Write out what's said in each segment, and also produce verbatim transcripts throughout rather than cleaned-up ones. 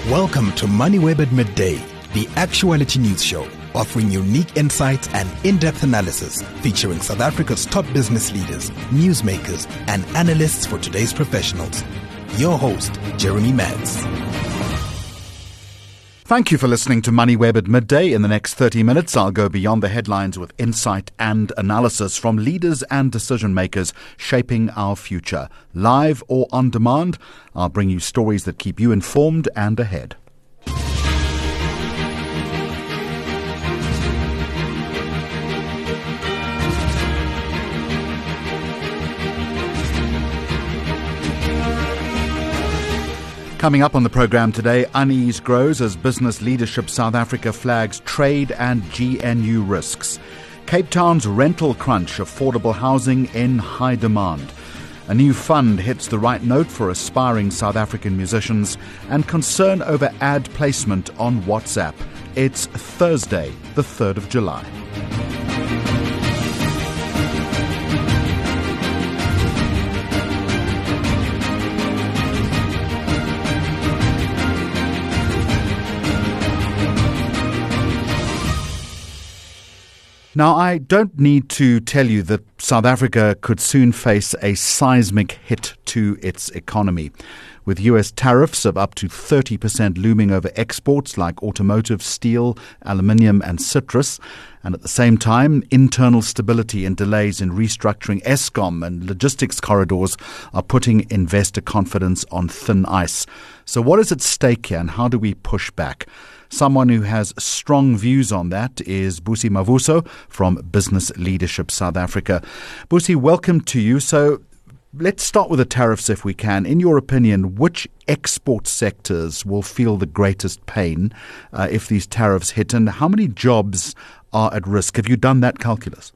Welcome to MoneyWeb at Midday, the actuality news show, offering unique insights and in-depth analysis featuring South Africa's top business leaders, newsmakers, and analysts for today's professionals. Your host, Jeremy Mads. Thank you for listening to MoneyWeb at Midday. In the next thirty minutes, I'll go beyond the headlines with insight and analysis from leaders and decision makers shaping our future. Live or on demand, I'll bring you stories that keep you informed and ahead. Coming up on the programme today, unease grows as Business Leadership South Africa flags trade and G N U risks. Cape Town's rental crunch, affordable housing in high demand. A new fund hits the right note for aspiring South African musicians, and concern over ad placement on WhatsApp. It's Thursday, the third of July. Now, I don't need to tell you that South Africa could soon face a seismic hit to its economy. With U S tariffs of up to thirty percent looming over exports like automotive, steel, aluminium and citrus, and at the same time, internal stability and delays in restructuring Eskom and logistics corridors are putting investor confidence on thin ice. So what is at stake here and how do we push back? Someone who has strong views on that is Busi Mavuso from Business Leadership South Africa. Busi, welcome to you. So let's start with the tariffs if we can. In your opinion, which export sectors will feel the greatest pain uh, if these tariffs hit, and how many jobs are at risk? Have you done that calculus?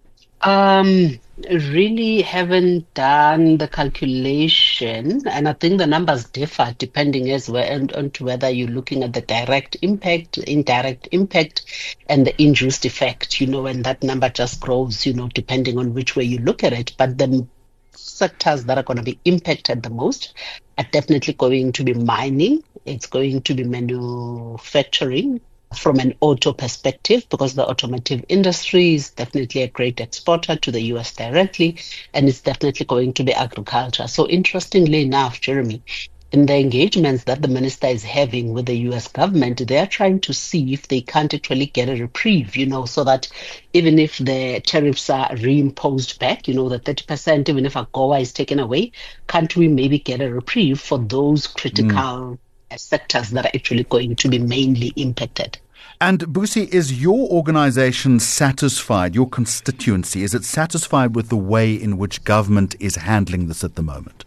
Um, really haven't done the calculation, and I think the numbers differ depending as well on, on to whether you're looking at the direct impact, indirect impact, and the induced effect, you know, and that number just grows, you know, depending on which way you look at it. But the sectors that are going to be impacted the most are definitely going to be mining, it's going to be manufacturing, from an auto perspective, because the automotive industry is definitely a great exporter to the U S directly, and it's definitely going to be agriculture. So interestingly enough, Jeremy, in the engagements that the minister is having with the U S government, they are trying to see if they can't actually get a reprieve, you know, so that even if the tariffs are reimposed back, you know, the thirty percent, even if AGOA is taken away, can't we maybe get a reprieve for those critical mm. sectors that are actually going to be mainly impacted? And Busi, is your organization satisfied, your constituency, is it satisfied with the way in which government is handling this at the moment?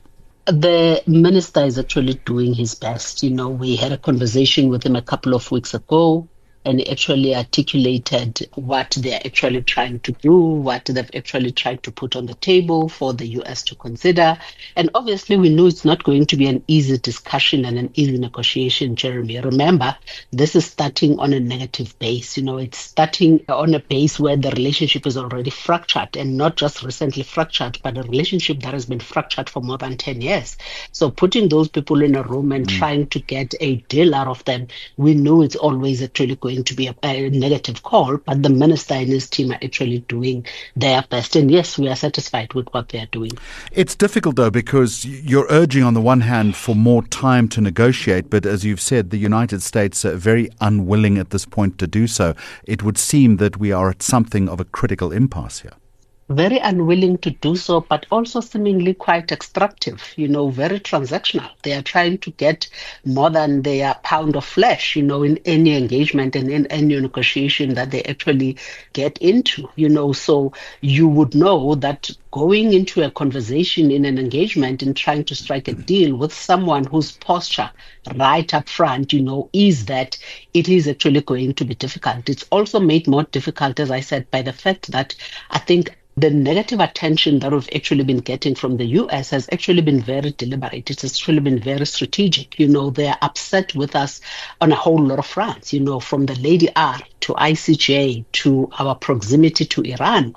The minister is actually doing his best. You know, we had a conversation with him a couple of weeks ago, and he actually articulated what they're actually trying to do, what they've actually tried to put on the table for the U S to consider. And obviously, we know it's not going to be an easy discussion and an easy negotiation, Jeremy. Remember, this is starting on a negative base. You know, it's starting on a base where the relationship is already fractured, and not just recently fractured, but a relationship that has been fractured for more than ten years. So putting those people in a room and mm. trying to get a deal out of them, we know it's always actually going to be a, a negative call, but the minister and his team are actually doing their best. And yes, we are satisfied with what they are doing. It's difficult, though, because you're urging on the one hand for more time to negotiate, but as you've said, the United States are very unwilling at this point to do so. It would seem that we are at something of a critical impasse here. Very unwilling to do so, but also seemingly quite extractive, you know, very transactional. They are trying to get more than their pound of flesh, you know, in any engagement and in any negotiation that they actually get into, you know. So you would know that going into a conversation in an engagement and trying to strike a deal with someone whose posture right up front, you know, is that it is actually going to be difficult. It's also made more difficult, as I said, by the fact that I think the negative attention that we've actually been getting from the U S has actually been very deliberate. It has actually been very strategic. You know, they're upset with us on a whole lot of fronts, you know, from the Lady R to I C J to our proximity to Iran,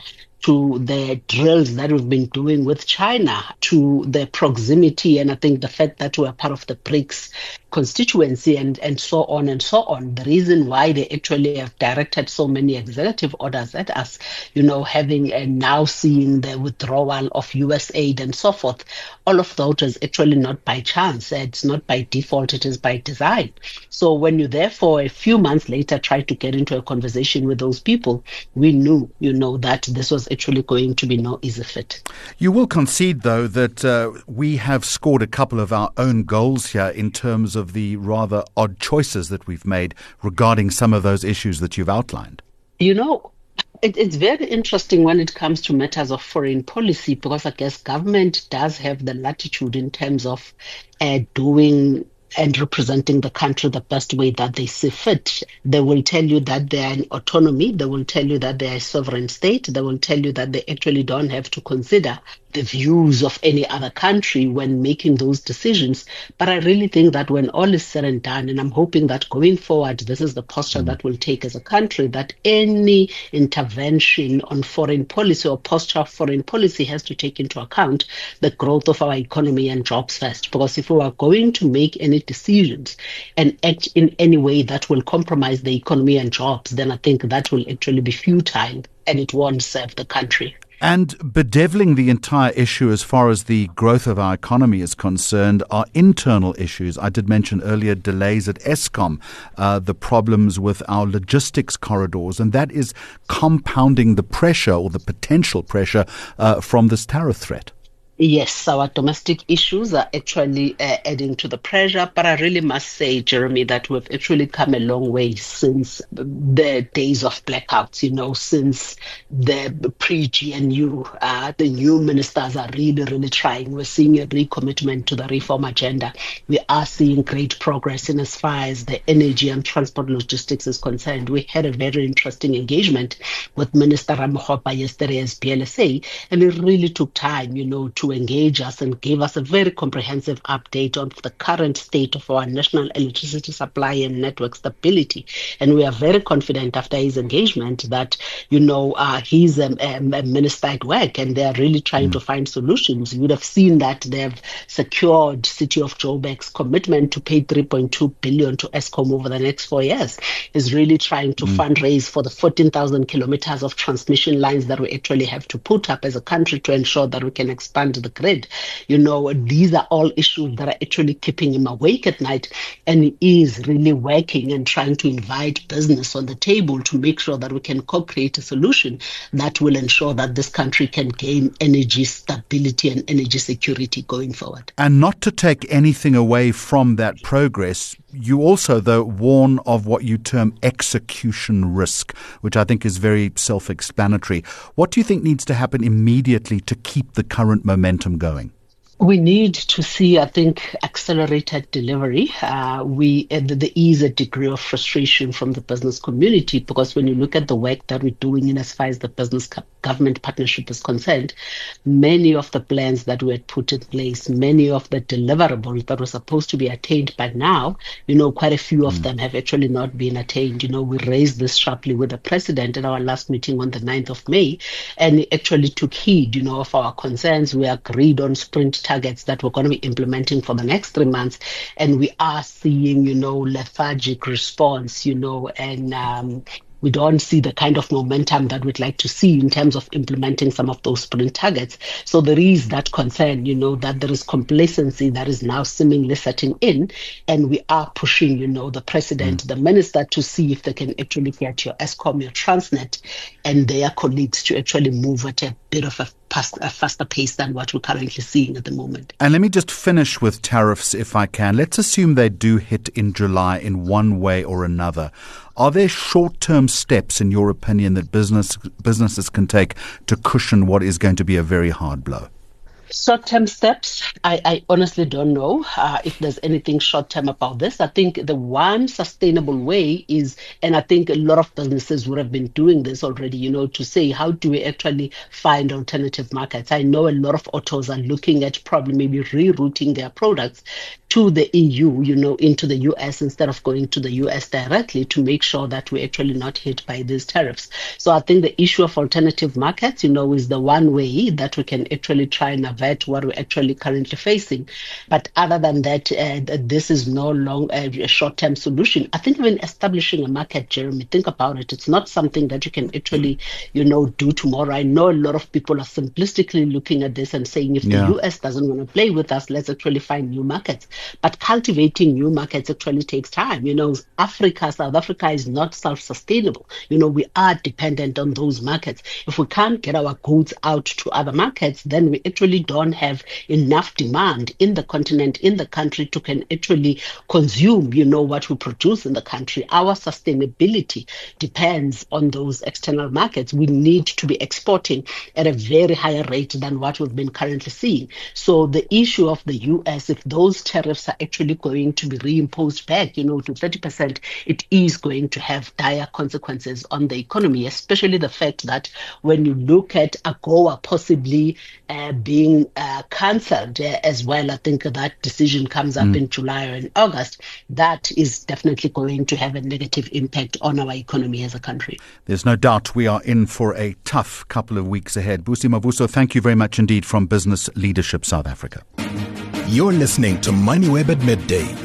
to the drills that we've been doing with China, to the proximity, and I think the fact that we're part of the BRICS constituency and, and so on and so on. The reason why they actually have directed so many executive orders at us, you know, having and now seeing the withdrawal of U S aid and so forth, all of that is actually not by chance. It's not by default, it is by design. So when you therefore a few months later try to get into a conversation with those people, we knew, you know, that this was actually going to be no easy fit. You will concede, though, that uh, we have scored a couple of our own goals here in terms of the rather odd choices that we've made regarding some of those issues that you've outlined. You know, it, it's very interesting when it comes to matters of foreign policy, because I guess government does have the latitude in terms of uh, doing and representing the country the best way that they see fit. They will tell you that they are in autonomy. They will tell you that they are a sovereign state. They will tell you that they actually don't have to consider the views of any other country when making those decisions. But I really think that when all is said and done, and I'm hoping that going forward, this is the posture mm. that we'll take as a country, that any intervention on foreign policy or posture of foreign policy has to take into account the growth of our economy and jobs first. Because if we are going to make any decisions and act in any way that will compromise the economy and jobs, then I think that will actually be futile and it won't serve the country. And bedeviling the entire issue as far as the growth of our economy is concerned are internal issues. I did mention earlier delays at Eskom, uh, the problems with our logistics corridors, and that is compounding the pressure or the potential pressure uh, from this tariff threat. Yes, our domestic issues are actually uh, adding to the pressure, but I really must say, Jeremy, that we've actually come a long way since the days of blackouts, you know, since the pre-G N U. Uh, the new ministers are really, really trying. We're seeing a recommitment to the reform agenda. We are seeing great progress in as far as the energy and transport logistics is concerned. We had a very interesting engagement with Minister Ramokgopa yesterday as P L S A, and it really took time, you know, to to engage us and give us a very comprehensive update on the current state of our national electricity supply and network stability. And we are very confident after his engagement that, you know, uh, he's a, a, a minister at work and they are really trying mm. to find solutions. You would have seen that they've secured City of Joburg's commitment to pay three point two billion dollars to Eskom over the next four years. Is really trying to mm. fundraise for the fourteen thousand kilometers of transmission lines that we actually have to put up as a country to ensure that we can expand the grid. You know, these are all issues that are actually keeping him awake at night, and he is really working and trying to invite business on the table to make sure that we can co-create a solution that will ensure that this country can gain energy stability and energy security going forward. And not to take anything away from that progress, you also, though, warn of what you term execution risk, which I think is very self-explanatory. What do you think needs to happen immediately to keep the current momentum going? We need to see, I think, accelerated delivery. Uh, we uh, there is a degree of frustration from the business community, because when you look at the work that we're doing in as far as the business government partnership is concerned, many of the plans that we had put in place, many of the deliverables that were supposed to be attained by now, you know, quite a few of mm. them have actually not been attained. You know, we raised this sharply with the president at our last meeting on the ninth of May, and he actually took heed, you know, of our concerns. We agreed on sprint targets that we're going to be implementing for the next three months. And we are seeing, you know, lethargic response, you know, and um, we don't see the kind of momentum that we'd like to see in terms of implementing some of those sprint targets. So there is that concern, you know, that there is complacency that is now seemingly setting in. And we are pushing, you know, the president, mm. the minister to see if they can actually get your Eskom, your Transnet, and their colleagues to actually move at a bit of a a faster pace than what we're currently seeing at the moment. And let me just finish with tariffs, if I can. Let's assume they do hit in July in one way or another. Are there short-term steps, in your opinion, that business businesses can take to cushion what is going to be a very hard blow? Short-term steps, I, I honestly don't know uh, if there's anything short-term about this. I think the one sustainable way is, and I think a lot of businesses would have been doing this already, you know, to say, how do we actually find alternative markets? I know a lot of autos are looking at probably maybe rerouting their products to the E U, you know, into the U S instead of going to the U S directly to make sure that we're actually not hit by these tariffs. So I think the issue of alternative markets, you know, is the one way that we can actually try and avert what we're actually currently facing. But other than that, uh, this is no longer a short-term solution. I think even establishing a market, Jeremy, think about it. It's not something that you can actually, you know, do tomorrow. I know a lot of people are simplistically looking at this and saying, if Yeah. the U S doesn't want to play with us, let's actually find new markets. But cultivating new markets actually takes time. You know, Africa, South Africa is not self-sustainable. You know, we are dependent on those markets. If we can't get our goods out to other markets, then we actually don't have enough demand in the continent, in the country to can actually consume, you know, what we produce in the country. Our sustainability depends on those external markets. We need to be exporting at a very higher rate than what we've been currently seeing. So the issue of the U S, if those tariffs are actually going to be reimposed back, you know, to thirty percent, it is going to have dire consequences on the economy, especially the fact that when you look at AGOA possibly uh, being uh, cancelled uh, as well, I think that decision comes up mm. in July or in August, that is definitely going to have a negative impact on our economy as a country. There's no doubt we are in for a tough couple of weeks ahead. Busi Mavuso, thank you very much indeed from Business Leadership South Africa. You're listening to MoneyWeb at midday.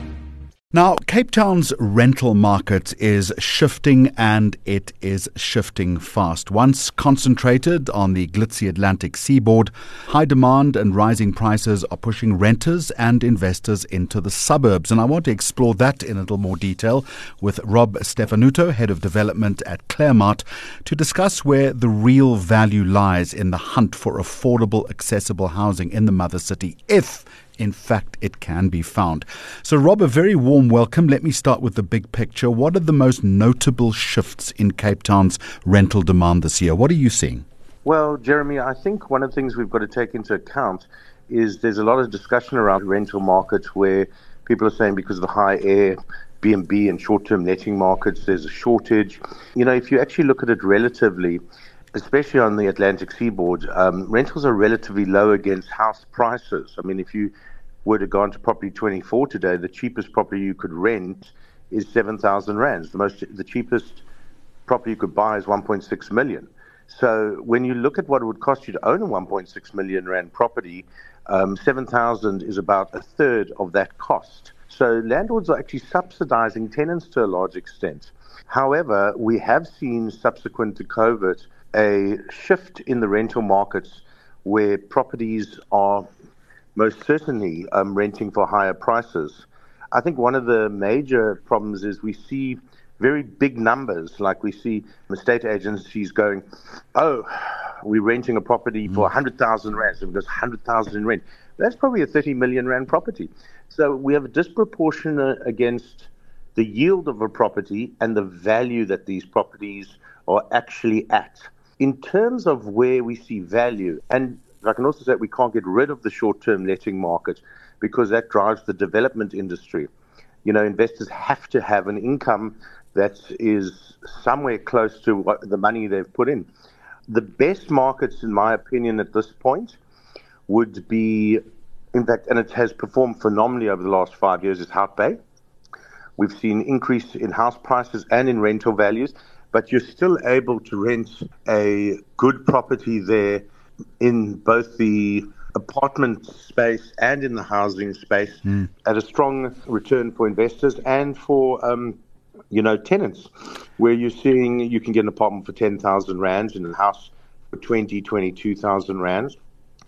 Now, Cape Town's rental market is shifting, and it is shifting fast. Once concentrated on the glitzy Atlantic seaboard, high demand and rising prices are pushing renters and investors into the suburbs. And I want to explore that in a little more detail with Rob Stefanuto, Head of Development at Claremont, to discuss where the real value lies in the hunt for affordable, accessible housing in the mother city, if in fact it can be found. So, Rob, a very warm welcome. Let me start with the big picture. What are the most notable shifts in Cape Town's rental demand this year? What are you seeing? Well, Jeremy, I think one of the things we've got to take into account is there's a lot of discussion around rental markets where people are saying because of the high air, B and B and short-term letting markets, there's a shortage. You know, if you actually look at it relatively, especially on the Atlantic seaboard, um, rentals are relatively low against house prices. I mean, if you were to go on to Property twenty-four today, the cheapest property you could rent is seven thousand rands. The most, the cheapest property you could buy is one point six million. So when you look at what it would cost you to own a one point six million rand property, um, seven thousand is about a third of that cost. So landlords are actually subsidizing tenants to a large extent. However, we have seen subsequent to COVID a shift in the rental markets where properties are most certainly um, renting for higher prices. I think one of the major problems is we see very big numbers, like we see estate agencies going, oh, we're renting a property for one hundred thousand rand, so it goes one hundred thousand in rent. That's probably a thirty million rand property. So we have a disproportionate against the yield of a property and the value that these properties are actually at. In terms of where we see value, and I can also say we can't get rid of the short-term letting market because that drives the development industry. You know, investors have to have an income that is somewhere close to what the money they've put in. The best markets, in my opinion, at this point would be, in fact, and it has performed phenomenally over the last five years, is Hout Bay. We've seen increase in house prices and in rental values, but you're still able to rent a good property there in both the apartment space and in the housing space mm. at a strong return for investors and for, um, you know, tenants, where you're seeing you can get an apartment for ten thousand rands and a house for twenty, twenty-two thousand rands.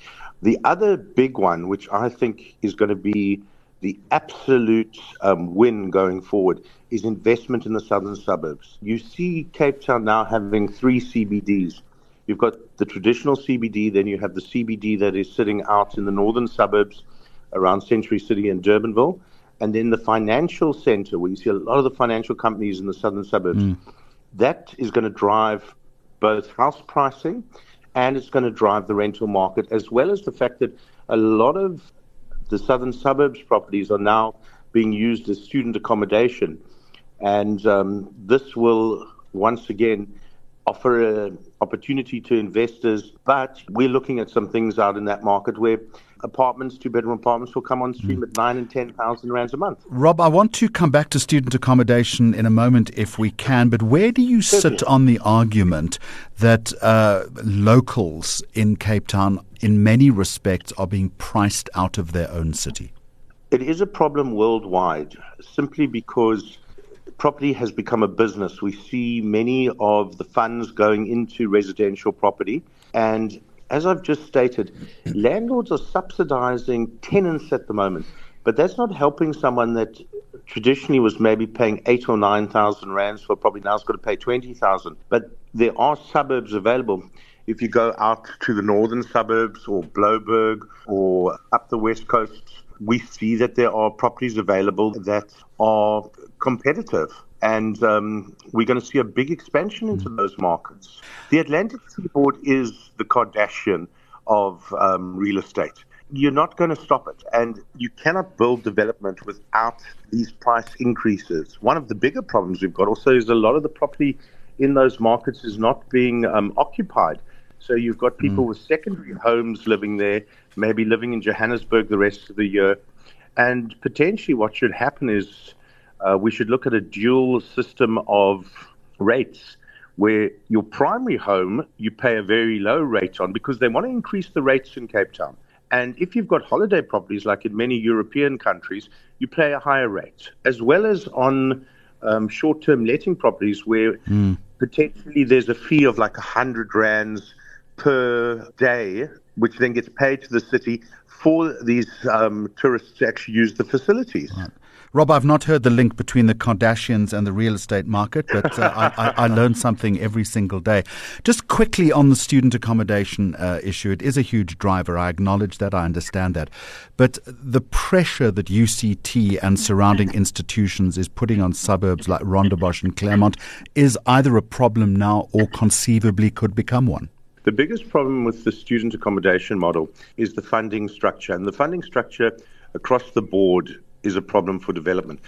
The other big one, which I think is going to be the absolute um, win going forward, is investment in the southern suburbs. You see Cape Town now having three C B Ds. You've got the traditional C B D, then you have the C B D that is sitting out in the northern suburbs around Century City and Durbanville, and then the financial center where you see a lot of the financial companies in the southern suburbs. Mm. That is going to drive both house pricing and it's going to drive the rental market, as well as the fact that a lot of the southern suburbs properties are now being used as student accommodation. And um, this will once again offer an opportunity to investors, but we're looking at some things out in that market where apartments, two-bedroom apartments, will come on stream mm. at nine and ten thousand rands a month. Rob, I want to come back to student accommodation in a moment, if we can. But where do you Certainly. sit on the argument that uh, locals in Cape Town, in many respects, are being priced out of their own city? It is a problem worldwide, simply because property has become a business. We see many of the funds going into residential property. And as I've just stated, landlords are subsidizing tenants at the moment. But that's not helping someone that traditionally was maybe paying eight or nine thousand rands for property. Now it's got to pay twenty thousand. But there are suburbs available. If you go out to the northern suburbs or Blouberg or up the west coast, we see that there are properties available that are competitive. And um, we're going to see a big expansion into those markets. The Atlantic Seaboard is the Kardashian of um, real estate. You're not going to stop it. And you cannot build development without these price increases. One of the bigger problems we've got also is a lot of the property in those markets is not being um, occupied. So you've got people mm. with secondary homes living there, maybe living in Johannesburg the rest of the year. And potentially what should happen is uh, we should look at a dual system of rates where your primary home you pay a very low rate on because they want to increase the rates in Cape Town. And if you've got holiday properties like in many European countries, you pay a higher rate, as well as on um, short-term letting properties where mm. potentially there's a fee of like one hundred rands per day, which then gets paid to the city for these um, tourists to actually use the facilities. Right. Rob, I've not heard the link between the Kardashians and the real estate market, but uh, I, I, I learn something every single day. Just quickly on the student accommodation uh, issue, it is a huge driver. I acknowledge that. I understand that. But the pressure that U C T and surrounding institutions is putting on suburbs like Rondebosch and Claremont is either a problem now or conceivably could become one. The biggest problem with the student accommodation model is the funding structure. And the funding structure across the board is a problem for development.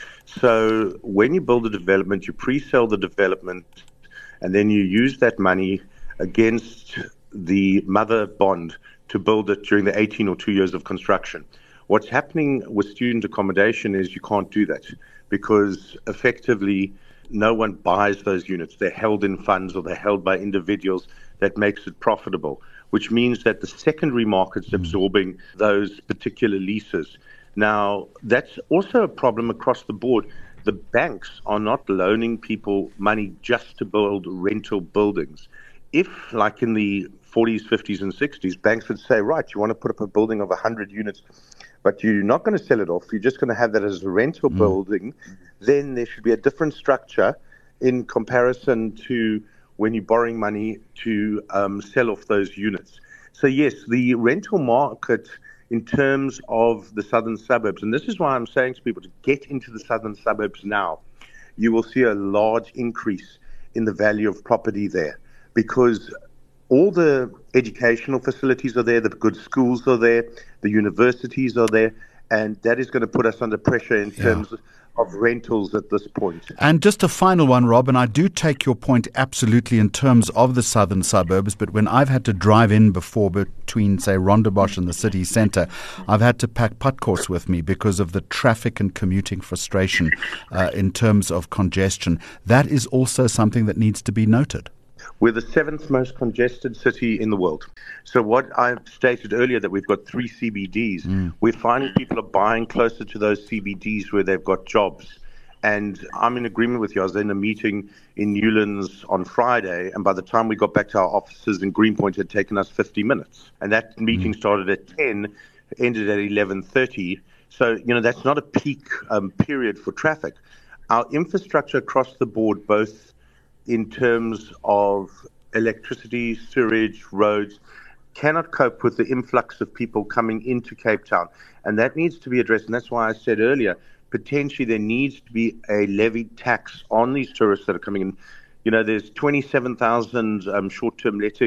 So when you build a development, you pre-sell the development, and then you use that money against the mother bond to build it during the eighteen or two years of construction. What's happening with student accommodation is you can't do that because effectively no one buys those units. They're held in funds or they're held by individuals. That makes it profitable, which means that the secondary market's absorbing those particular leases. Now, that's also a problem across the board. The banks are not loaning people money just to build rental buildings. If, like in the forties, fifties, and sixties, banks would say, right, you want to put up a building of one hundred units, but you're not going to sell it off, you're just going to have that as a rental mm. building, then there should be a different structure in comparison to when you're borrowing money to um, sell off those units. So yes, the rental market in terms of the southern suburbs, and this is why I'm saying to people to get into the southern suburbs now, you will see a large increase in the value of property there because all the educational facilities are there, the good schools are there, the universities are there, and that is going to put us under pressure in yeah. terms of of rentals at this point. And just a final one, Rob, and I do take your point absolutely in terms of the southern suburbs, but when I've had to drive in before between, say, Rondebosch and the city centre, I've had to pack Putcourse with me because of the traffic and commuting frustration uh, in terms of congestion. That is also something that needs to be noted. We're the seventh most congested city in the world. So what I've stated earlier, that we've got three C B Ds, mm. we're finding people are buying closer to those C B Ds where they've got jobs. And I'm in agreement with you. I was in a meeting in Newlands on Friday, and by the time we got back to our offices in Greenpoint, it had taken us fifty minutes. And that meeting mm. started at ten, ended at eleven thirty. So, you know, that's not a peak um, period for traffic. Our infrastructure across the board, both in terms of electricity, sewage, roads, cannot cope with the influx of people coming into Cape Town. And that needs to be addressed. And that's why I said earlier, potentially there needs to be a levied tax on these tourists that are coming in. You know, there's twenty-seven thousand um, short-term letting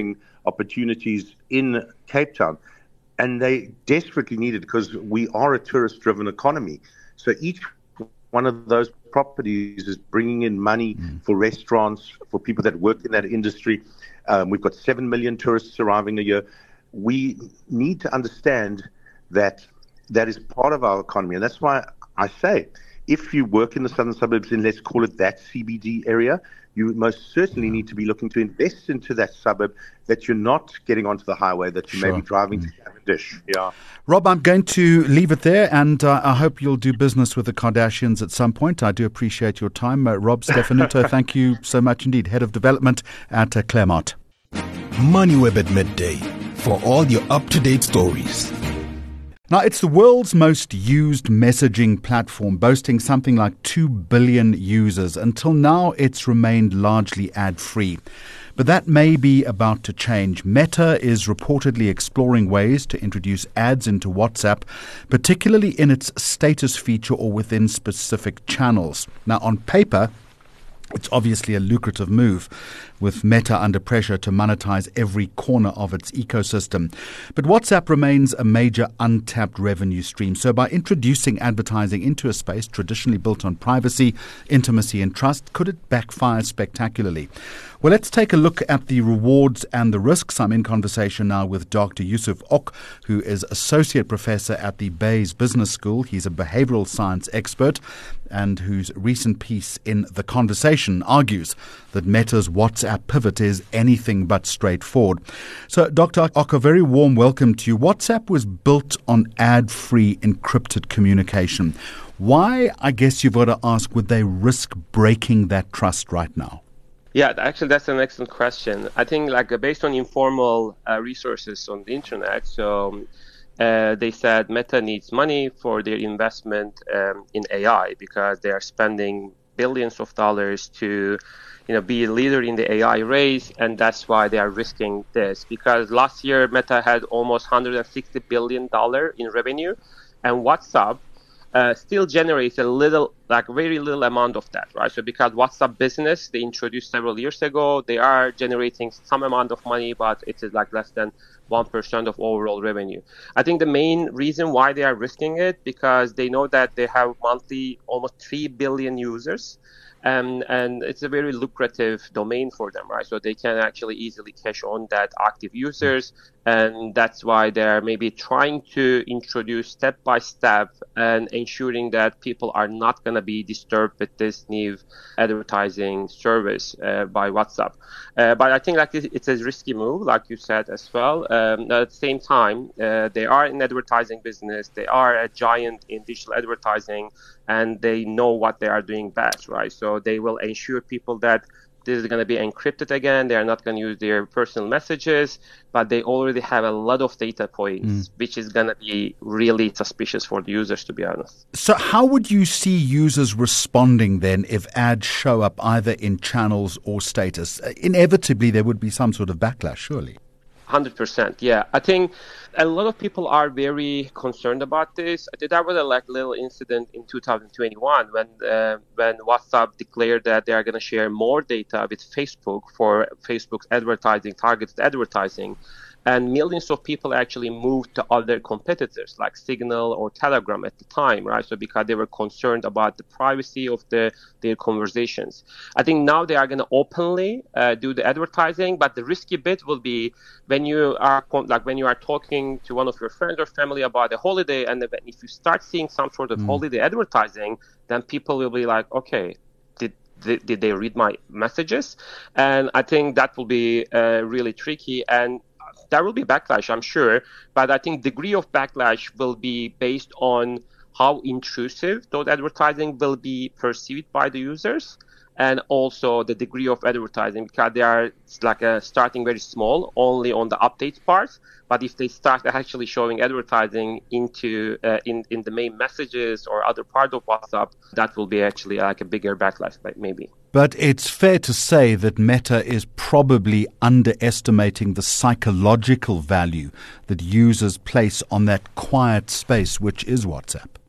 opportunities in Cape Town. And they desperately need it because we are a tourist-driven economy. So each one of those properties is bringing in money mm. for restaurants, for people that work in that industry. Um, we've got seven million tourists arriving a year. We need to understand that that is part of our economy. And that's why I say, if you work in the southern suburbs in, let's call it that C B D area, you most certainly need to be looking to invest into that suburb, that you're not getting onto the highway, that you sure. may be driving mm. to Cavendish. Yeah. Rob, I'm going to leave it there, and uh, I hope you'll do business with the Kardashians at some point. I do appreciate your time. Uh, Rob Stefanuto, thank you so much indeed, Head of Development at uh, Claremont. MoneyWeb at midday for all your up-to-date stories. Now, it's the world's most used messaging platform, boasting something like two billion users. Until now, it's remained largely ad-free. But that may be about to change. Meta is reportedly exploring ways to introduce ads into WhatsApp, particularly in its status feature or within specific channels. Now, on paper, it's obviously a lucrative move, with Meta under pressure to monetize every corner of its ecosystem. But WhatsApp remains a major untapped revenue stream. So by introducing advertising into a space traditionally built on privacy, intimacy and trust, could it backfire spectacularly? Well, let's take a look at the rewards and the risks. I'm in conversation now with Doctor Yusuf Ok, who is Associate Professor at the Bayes Business School. He's a behavioral science expert and whose recent piece in The Conversation argues that Meta's WhatsApp pivot is anything but straightforward. So, Doctor Ok, a very warm welcome to you. WhatsApp was built on ad-free encrypted communication. Why, I guess you've got to ask, would they risk breaking that trust right now? Yeah, actually, that's an excellent question. I think, like, uh, based on informal uh, resources on the internet, so uh, they said Meta needs money for their investment um, in A I because they are spending billions of dollars to, you know, be a leader in the A I race, and that's why they are risking this. Because last year, Meta had almost one hundred sixty billion dollars in revenue, and WhatsApp Uh, still generates a little, like very little amount of that, right? So because WhatsApp Business, they introduced several years ago, they are generating some amount of money, but it is like less than one percent of overall revenue. I think the main reason why they are risking it, because they know that they have monthly almost three billion users. Um, and it's a very lucrative domain for them, right? So they can actually easily cash on that active users. And that's why they're maybe trying to introduce step by step and ensuring that people are not going to be disturbed with this new advertising service uh, by WhatsApp. Uh, but I think like it's a risky move, like you said as well. Um, at the same time, uh, they are in advertising business. They are a giant in digital advertising, and they know what they are doing best, right? So they will ensure people that this is going to be encrypted again. They are not going to use their personal messages, but they already have a lot of data points, mm. which is going to be really suspicious for the users, to be honest. So how would you see users responding then if ads show up either in channels or status? Inevitably, there would be some sort of backlash, surely. one hundred percent, yeah. I think a lot of people are very concerned about this. I think that was a like little incident in two thousand twenty-one when uh, when WhatsApp declared that they are going to share more data with Facebook for Facebook's advertising, targeted advertising. And millions of people actually moved to other competitors like Signal or Telegram at the time, right? So because they were concerned about the privacy of the, their conversations. I think now they are going to openly uh, do the advertising, but the risky bit will be when you are like when you are talking to one of your friends or family about a holiday, and if you start seeing some sort of mm. holiday advertising, then people will be like, okay, did did, did they read my messages? And I think that will be uh, really tricky. And there will be backlash, I'm sure, but I think degree of backlash will be based on how intrusive those advertising will be perceived by the users, and also the degree of advertising, because they are like a, starting very small, only on the update part. But if they start actually showing advertising into uh, in in the main messages or other part of WhatsApp, that will be actually like a bigger backlash, maybe. But it's fair to say that Meta is probably underestimating the psychological value that users place on that quiet space, which is WhatsApp.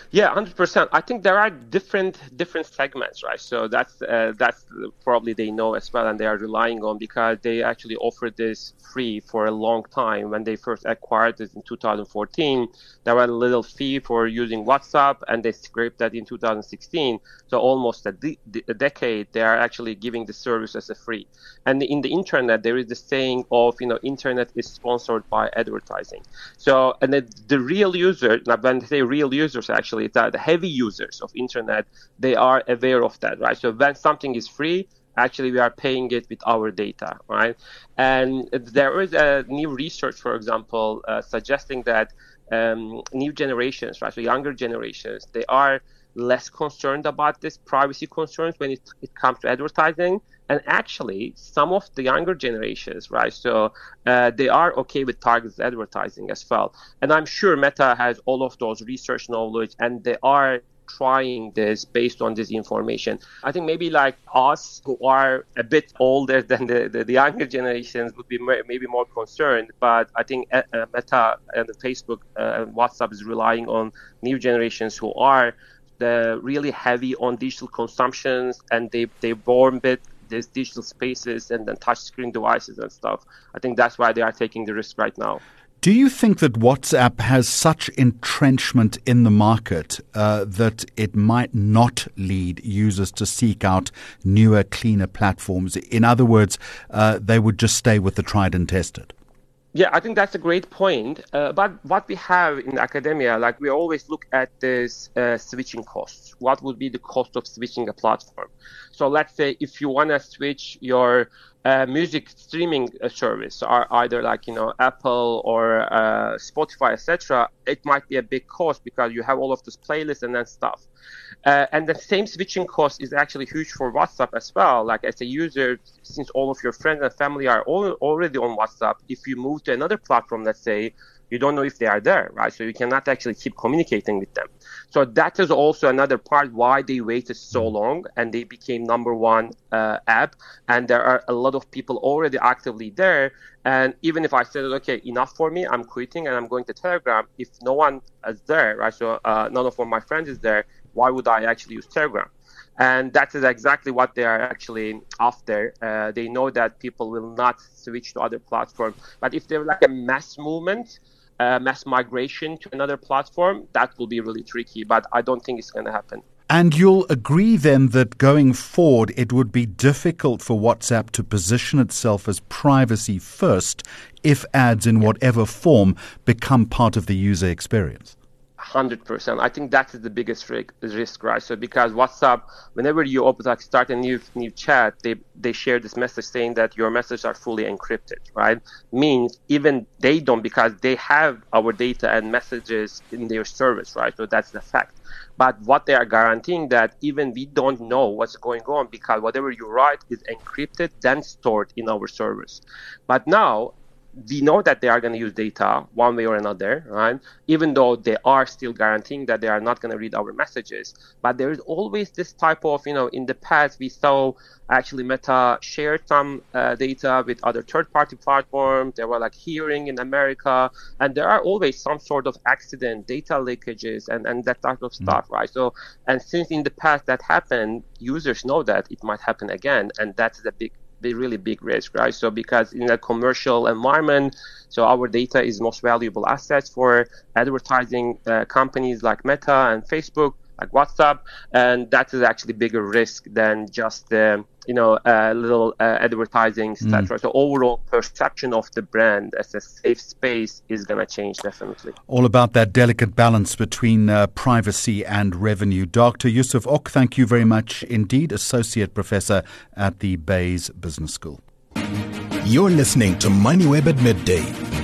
Yeah, one hundred percent. I think there are different different segments, right? So that's uh, that's probably they know as well, and they are relying on, because they actually offered this free for a long time. When they first acquired this in two thousand fourteen, there was a little fee for using WhatsApp, and they scraped that in two thousand sixteen. So almost a, de- a decade, they are actually giving the service as a free. And in the internet, there is the saying of, you know, internet is sponsored by advertising. So, and the, the real user, now when they say real users, actually, that the heavy users of internet, they are aware of that, right? So when something is free, actually we are paying it with our data, right? And there is a new research, for example, uh, suggesting that um, new generations, right, so younger generations, they are less concerned about this privacy concerns when it, it comes to advertising. And actually, some of the younger generations, right, so uh, they are okay with targeted advertising as well. And I'm sure Meta has all of those research knowledge, and they are trying this based on this information. I think maybe like us who are a bit older than the, the, the younger generations would be maybe more concerned. But I think uh, Meta and Facebook uh, and WhatsApp is relying on new generations who are the really heavy on digital consumptions, and they, they born with these digital spaces and then touchscreen devices and stuff. I think that's why they are taking the risk right now. Do you think that WhatsApp has such entrenchment in the market uh, that it might not lead users to seek out newer, cleaner platforms? In other words, uh, they would just stay with the tried and tested? Yeah, I think that's a great point. Uh, but what we have in academia, like we always look at this uh, switching costs. What would be the cost of switching a platform? So let's say if you want to switch your uh, music streaming service, or either like, you know, Apple or uh, Spotify, et cetera, it might be a big cost because you have all of this playlists and then stuff. Uh, and the same switching cost is actually huge for WhatsApp as well. Like as a user, since all of your friends and family are all, already on WhatsApp, if you move to another platform, let's say, you don't know if they are there, right? So you cannot actually keep communicating with them. So that is also another part why they waited so long and they became number one uh, app. And there are a lot of people already actively there. And even if I said, okay, enough for me, I'm quitting and I'm going to Telegram, if no one is there, right? So uh, none of my friends is there, why would I actually use Telegram? And that is exactly what they are actually after. Uh, they know that people will not switch to other platforms. But if there's like a mass movement, uh, mass migration to another platform, that will be really tricky. But I don't think it's going to happen. And you'll agree then that going forward, it would be difficult for WhatsApp to position itself as privacy first if ads in whatever form become part of the user experience. one hundred percent. I think that is the biggest risk, right? So because WhatsApp, whenever you open, like start a new new chat, they they share this message saying that your messages are fully encrypted, right? Means even they don't, because they have our data and messages in their service, right? So that's the fact. But what they are guaranteeing that even we don't know what's going on, because whatever you write is encrypted, then stored in our service. But now, we know that they are going to use data one way or another, right? Even though they are still guaranteeing that they are not going to read our messages. But there is always this type of, you know, in the past, we saw actually Meta shared some uh, data with other third-party platforms. There were like hearing in America, and there are always some sort of accident, data leakages, and, and that type of stuff, mm-hmm. right? So, and since in the past that happened, users know that it might happen again, and that's the big be really big risk, right? So because in a commercial environment, so our data is most valuable assets for advertising uh, companies like Meta and Facebook, like WhatsApp, and that is actually bigger risk than just the, you know, uh, little uh, advertising stats, mm. right? So overall perception of the brand as a safe space is going to change definitely. All about that delicate balance between uh, privacy and revenue. Doctor Yusuf Ok, thank you very much indeed, Associate Professor at the Bayes Business School. You're listening to MoneyWeb at Midday.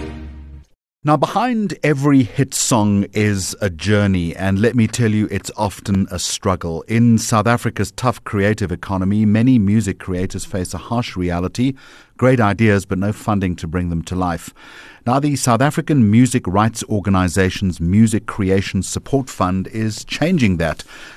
Now, behind every hit song is a journey, and let me tell you, it's often a struggle. In South Africa's tough creative economy, many music creators face a harsh reality: great ideas, but no funding to bring them to life. Now, the South African Music Rights Organization's Music Creation Support Fund is changing that.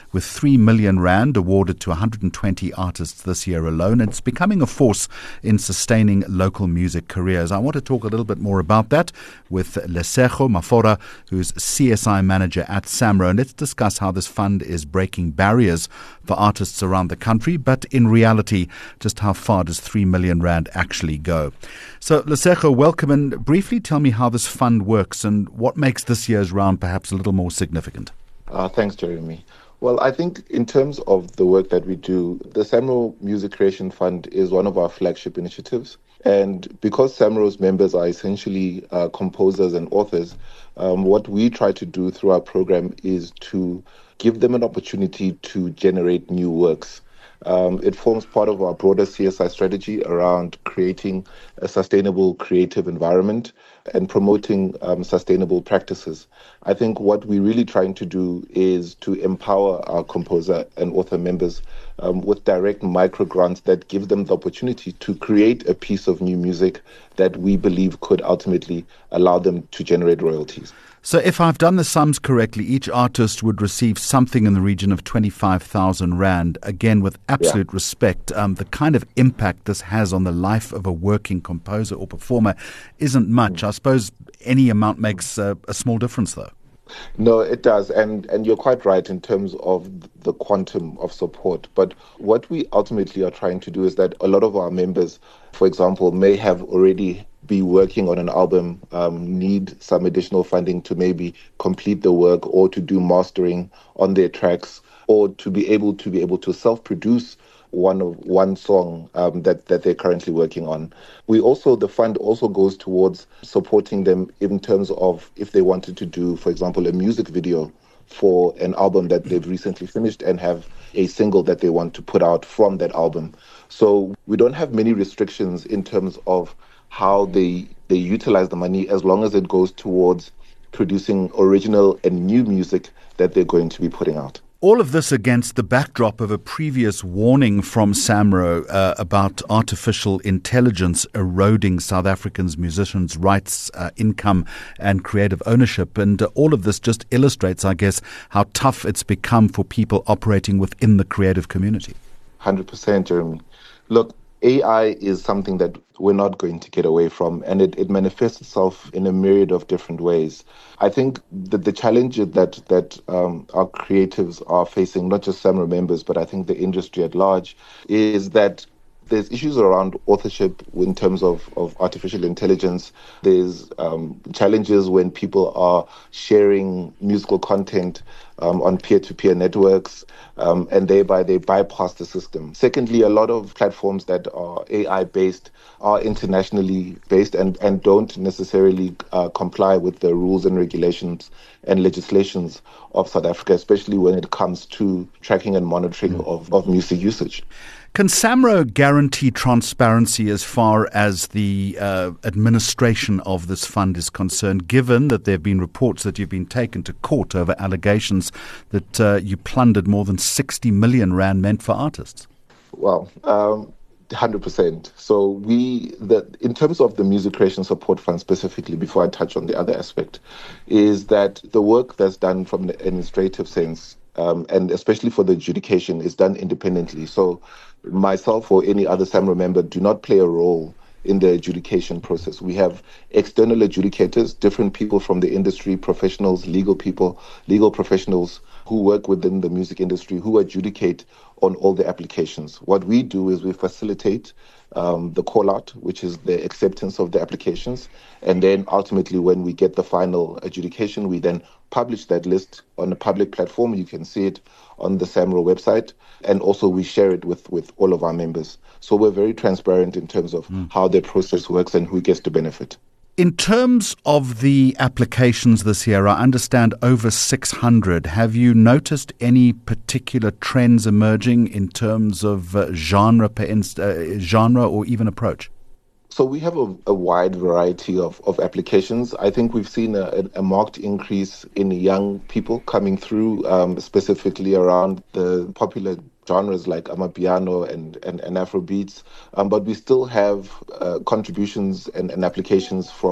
with three million rand awarded to one hundred twenty artists this year alone. It's becoming a force in sustaining local music careers. I want to talk a little bit more about that with Lesego Mafora, who's C S I manager at SAMRO. And let's discuss how this fund is breaking barriers for artists around the country, but in reality, just how far does three million rand actually go? So, Lesego, welcome, and briefly tell me how this fund works and what makes this year's round perhaps a little more significant. Uh, thanks, Jeremy. Well, I think in terms of the work that we do, the SAMRO Music Creation Fund is one of our flagship initiatives. And because SAMRO's members are essentially uh, composers and authors, um, what we try to do through our program is to give them an opportunity to generate new works. Um, it forms part of our broader C S I strategy around creating a sustainable creative environment and promoting um, sustainable practices. I think what we're really trying to do is to empower our composer and author members um, with direct micro grants that give them the opportunity to create a piece of new music that we believe could ultimately allow them to generate royalties. So if I've done the sums correctly, each artist would receive something in the region of twenty-five thousand rand, again with absolute yeah. respect. Um, the kind of impact this has on the life of a working composer or performer isn't much. Mm. I suppose any amount makes uh, a small difference, though. No, it does. And and you're quite right in terms of the quantum of support. But what we ultimately are trying to do is that a lot of our members, for example, may have already be working on an album, um, need some additional funding to maybe complete the work or to do mastering on their tracks or to be able to be able to self-produce one of one song um, that, that they're currently working on. We also, the fund also goes towards supporting them in terms of if they wanted to do, for example, a music video for an album that they've recently finished and have a single that they want to put out from that album. So we don't have many restrictions in terms of how they they utilize the money as long as it goes towards producing original and new music that they're going to be putting out. All of this against the backdrop of a previous warning from SAMRO uh, about artificial intelligence eroding South Africans' musicians' rights, uh, income and creative ownership. And uh, all of this just illustrates, I guess, how tough it's become for people operating within the creative community. one hundred percent, Jeremy. Look, A I is something that we're not going to get away from, and it, it manifests itself in a myriad of different ways. I think that the challenge that that um, our creatives are facing, not just SAMRO members, but I think the industry at large, is that there's issues around authorship in terms of, of artificial intelligence. There's um, challenges when people are sharing musical content um, on peer-to-peer networks, um, and thereby they bypass the system. Secondly, a lot of platforms that are A I-based are internationally based and, and don't necessarily uh, comply with the rules and regulations and legislations of South Africa, especially when it comes to tracking and monitoring mm. of, of music usage. Can SAMRO guarantee transparency as far as the uh, administration of this fund is concerned, given that there have been reports that you've been taken to court over allegations that uh, you plundered more than sixty million rand meant for artists? Well, um, one hundred percent. So we, the, in terms of the Music Creation Support Fund specifically, before I touch on the other aspect, is that the work that's done from the administrative sense, um, and especially for the adjudication, is done independently. So myself or any other SAMRO member do not play a role in the adjudication process. We have external adjudicators, different people from the industry, professionals, legal people, legal professionals who work within the music industry who adjudicate on all the applications. What we do is we facilitate um, the call out, which is the acceptance of the applications. And then ultimately when we get the final adjudication, we then publish that list on a public platform. You can see it on the SAMRO website. And also we share it with, with all of our members. So we're very transparent in terms of mm. how the process works and who gets to benefit. In terms of the applications this year, I understand over six hundred. Have you noticed any particular trends emerging in terms of uh, genre, per inst- uh, genre or even approach? So we have a, a wide variety of, of applications. I think we've seen a, a marked increase in young people coming through, um, specifically around the popular genres like Amapiano and, and, and Afrobeats. Um, but we still have uh, contributions and, and applications from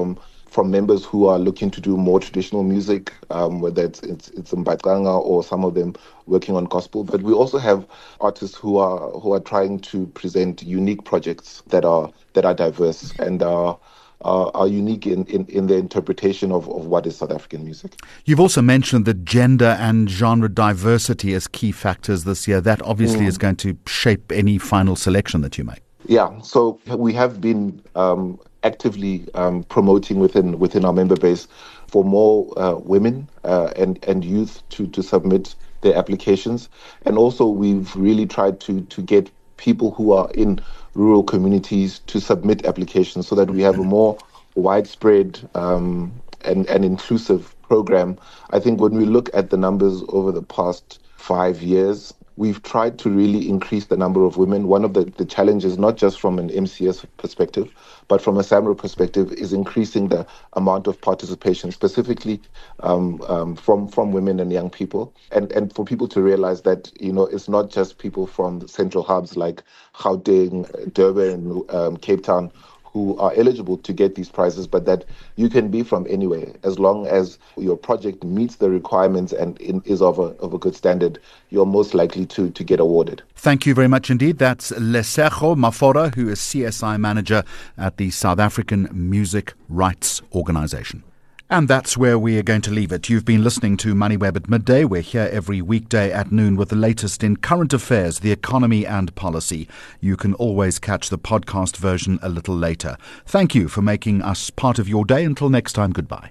from members who are looking to do more traditional music, um, whether it's it's, it's Mbaqanga or some of them working on gospel. But we also have artists who are who are trying to present unique projects that are that are diverse and are uh, are unique in, in, in their interpretation of, of what is South African music. You've also mentioned that gender and genre diversity as key factors this year. That obviously mm. is going to shape any final selection that you make. Yeah, so we have been um, actively um, promoting within within our member base for more uh, women uh, and and youth to, to submit their applications, and also we've really tried to to get people who are in rural communities to submit applications so that we have a more widespread um, and and inclusive program. I think when we look at the numbers over the past five years. We've tried to really increase the number of women. One of the, the challenges, not just from an M C S perspective, but from a SAMRO perspective, is increasing the amount of participation, specifically um, um, from from women and young people. And and for people to realize that, you know, it's not just people from the central hubs like Gauteng, Durban, um, Cape Town, who are eligible to get these prizes, but that you can be from anywhere. As long as your project meets the requirements and in, is of a, of a good standard, you're most likely to, to get awarded. Thank you very much indeed. That's Lesego Mafora, who is C S I Manager at the South African Music Rights Organisation. And that's where we are going to leave it. You've been listening to MoneyWeb at midday. We're here every weekday at noon with the latest in current affairs, the economy and policy. You can always catch the podcast version a little later. Thank you for making us part of your day. Until next time, goodbye.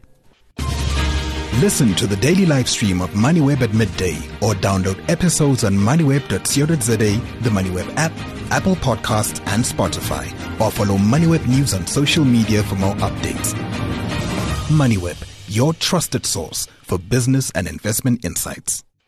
Listen to the daily live stream of MoneyWeb at midday or download episodes on moneyweb dot co dot za, the MoneyWeb app, Apple Podcasts and Spotify. Or follow MoneyWeb News on social media for more updates. MoneyWeb, your trusted source for business and investment insights.